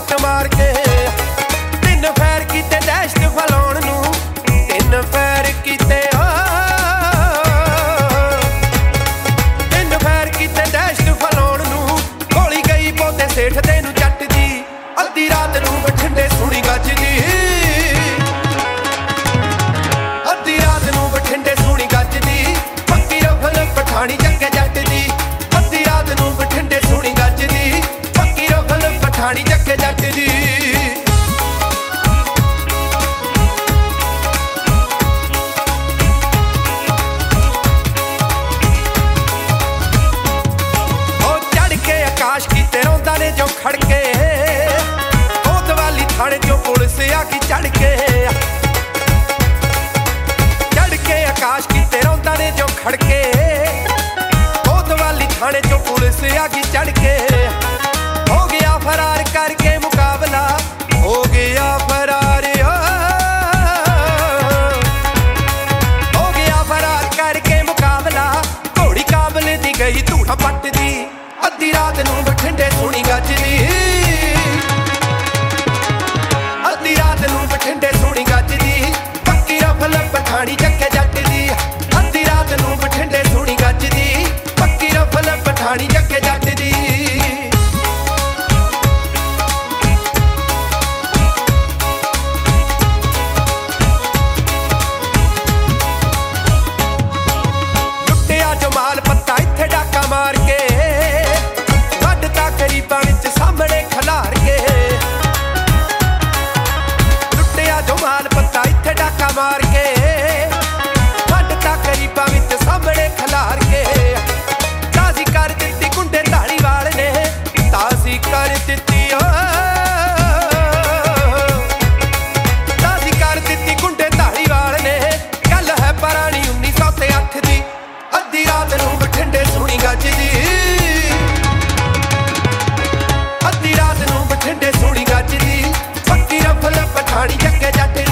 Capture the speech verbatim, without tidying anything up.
ਸੱਟ ਮਾਰ ਕੇ। ਤਿੰਨ ਫੈਰ ਕੀਤੇ ਦਹਿਸ਼ਤ ਫੈਲਾਉਣ ਨੂੰ, ਤਿੰਨ ਫੈਰ ਕੀਤੇ ਤਿੰਨ ਫੈਰ ਕੀਤੇ ਦਹਿਸ਼ਤ ਫੈਲਾਉਣ ਨੂੰ। ਗੋਲੀ ਗਈ ਪੌਦੇ ਸੇਠ ਦੇ ਨੂੰ ਜੱਟ ਦੀ, ਅੱਧੀ ਰਾਤ ਨੂੰ ਬਠਿੰਡੇ ਸੁਣੀ ਗੱਜਦੀ। ਅੱਧੀ ਰਾਤ ਨੂੰ ਬਠਿੰਡੇ ਸੁਣੀ ਗੱਜਦੀ, ਪੱਕੀ ਰਫਲ ਪਠਾਣੀ ਜੱਗੇ ਜੱਟ ਦੀ। ਅੱਧੀ ਰਾਤ ਨੂੰ ਬਠਿੰਡੇ ਸੁਣੀ ਗੱਜਦੀ, ਪੱਕੀ ਰਫਲ ਪਠਾਣੀ ਜੱਗੇ ਜੱਟ ਦੀ। ਆਕਾਸ਼ ਕੀਤੇ ਰੋਂਦਾ ਨੇ ਜੋ ਖੜਕੇ, ਕੋਤਵਾਲੀ ਥਾਣੇ ਚੋਂ ਪੁਲਿਸ ਆ ਗਈ ਚੜ ਕੇ। ਚੜ ਕੇ ਆਕਾਸ਼ ਕੀਤੇ ਰੋਂਦਾ ਨੇ ਜੋ ਖੜਕੇ, ਕੋਤਵਾਲੀ ਥਾਣੇ ਚੋਂ ਪੁਲਿਸ ਆ ਗਈ ਚੜ ਕੇ। ਹੋ ਗਿਆ ਫਰਾਰ ਕਰਕੇ ਮੁਕਾਬਲਾ, ਹੋ ਗਿਆ ਫਰਾਰ ਹੋ ਗਿਆ ਫਰਾਰ ਕਰਕੇ ਮੁਕਾਬਲਾ। ਘੋੜੀ ਕਾਬਲ ਦੀ ਗਈ ਧੂੜਾ ਪੱਟ ਦੀ, ਅੱਧੀ ਰਾਤ ਨੂੰ ਬਠਿੰਡੇ ਸੁਣੀ ਗੱਜਦੀ। ਅੱਧੀ ਰਾਤ ਨੂੰ ਬਠਿੰਡੇ ਸੁਣੀ ਗੱਜਦੀ, ਪੱਕੀ ਰਫਲ ਪਠਾਣੀ ਜੱਗੇ ਜੱਟ ਦੀ। ਅੱਧੀ ਰਾਤ ਨੂੰ ਬਠਿੰਡੇ ਸੁਣੀ ਗੱਜਦੀ, ਪੱਕੀ ਰਫਲ ਪਠਾਣੀ ਜੱਗੇ ਜੱਟ ਦੀ। ਲੁੱਟਿਆ ਜਮਾਲ ਪੱਤਾ ਇੱਥੇ ਡਾਕਾ ਮਾਰ ਕੇ, ਗਰੀਬਾਂ ਵਿੱਚ ਸਾਹਮਣੇ ਖਿਲਾਰ ਕੇ। ਲੁੱਟਿਆ ਜੋ ਮਾਲ ਪੱਤਾ ਇੱਥੇ ਡਾਕਾ ਮਾਰ ਕੇ, ਵੱਢਤਾ ਗਰੀਬਾਂ ਵਿੱਚ ਸਾਹਮਣੇ ਖਿਲਾਰ ਕੇ। ਤਾਜ਼ੀ ਕਰ ਦਿੱਤੀ ਗੁੰਡੇ ਧਾਲੀਵਾਲ ਨੇ, ਤਾਜ਼ੀ ਕਰ ਦਿੱਤੀ ਤਾਜ਼ੀ ਕਰ ਦਿੱਤੀ ਗੁੰਡੇ ਧਾਲੀਵਾਲ ਨੇ। ਗੱਲ ਹੈ ਪੁਰਾਣੀ ਉੱਨੀ ਸੌ ਤੇ ਅੱਠ ਦੀ, ਅੱਧੀ ਰਾਤ ਨੂੰ ਬਠਿੰਡੇ ਸੁਣੀ ਗੱਜਦੀ। ਬਠਿੰਡੇ ਸੁਣੀ ਗੱਜਦੀ, ਪੱਕੀ ਰਫਲ ਪਠਾਣੀ ਜੱਗੇ ਜੱਟ